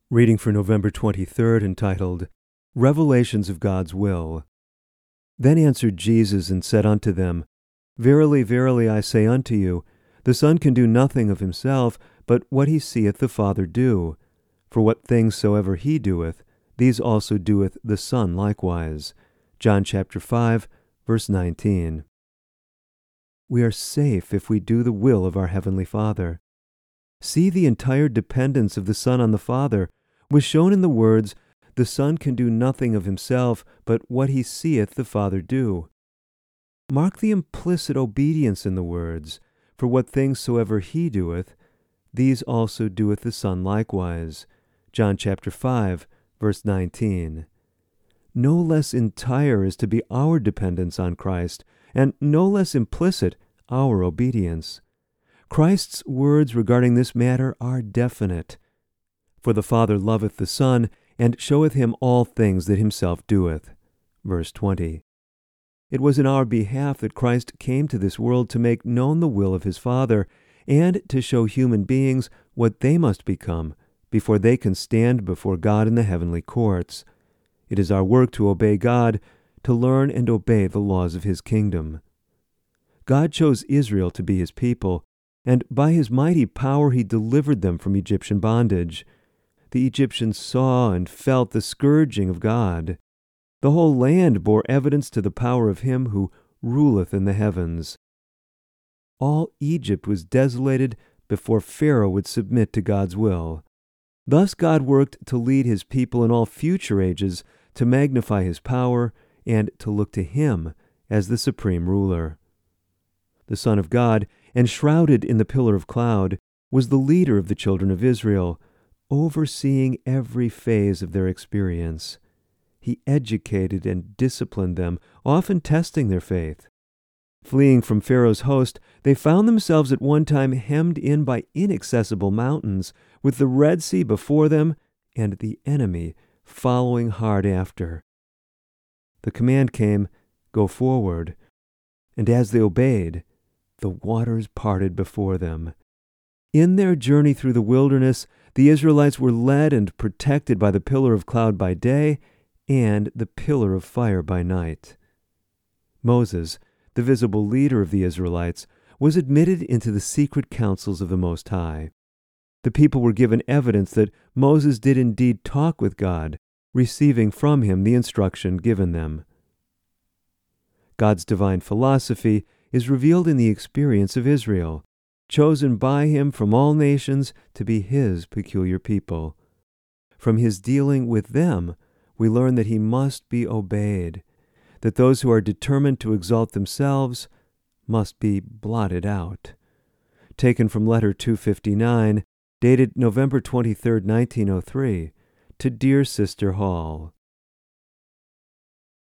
Reading for November 23rd, entitled, Revelations of God's Will. Then answered Jesus and said unto them, Verily, verily, I say unto you, the Son can do nothing of himself, but what he seeth the Father do. For what things soever he doeth, these also doeth the Son likewise. John chapter 5, verse 19. We are safe if we do the will of our Heavenly Father. See, the entire dependence of the Son on the Father was shown in the words, The Son can do nothing of himself, but what he seeth the Father do. Mark the implicit obedience in the words, For what things soever he doeth, these also doeth the Son likewise. John chapter 5, verse 19. No less entire is to be our dependence on Christ, and no less implicit our obedience. Christ's words regarding this matter are definite. For the Father loveth the Son, and showeth him all things that himself doeth. Verse 20. It was in our behalf that Christ came to this world to make known the will of his Father, and to show human beings what they must become before they can stand before God in the heavenly courts. It is our work to obey God, to learn and obey the laws of his kingdom. God chose Israel to be his people, and by his mighty power he delivered them from Egyptian bondage. The Egyptians saw and felt the scourging of God. The whole land bore evidence to the power of him who ruleth in the heavens. All Egypt was desolated before Pharaoh would submit to God's will. Thus God worked to lead his people in all future ages to magnify his power and to look to him as the supreme ruler. The Son of God, enshrouded in the pillar of cloud, was the leader of the children of Israel, overseeing every phase of their experience. He educated and disciplined them, often testing their faith. Fleeing from Pharaoh's host, they found themselves at one time hemmed in by inaccessible mountains, with the Red Sea before them and the enemy following hard after. The command came, Go forward. And as they obeyed, the waters parted before them. In their journey through the wilderness, the Israelites were led and protected by the pillar of cloud by day and the pillar of fire by night. Moses, the visible leader of the Israelites, was admitted into the secret councils of the Most High. The people were given evidence that Moses did indeed talk with God, receiving from him the instruction given them. God's divine philosophy is revealed in the experience of Israel, chosen by him from all nations to be his peculiar people. From his dealing with them, we learn that he must be obeyed, that those who are determined to exalt themselves must be blotted out. Taken from Letter 259, dated November 23, 1903, to Dear Sister Hall.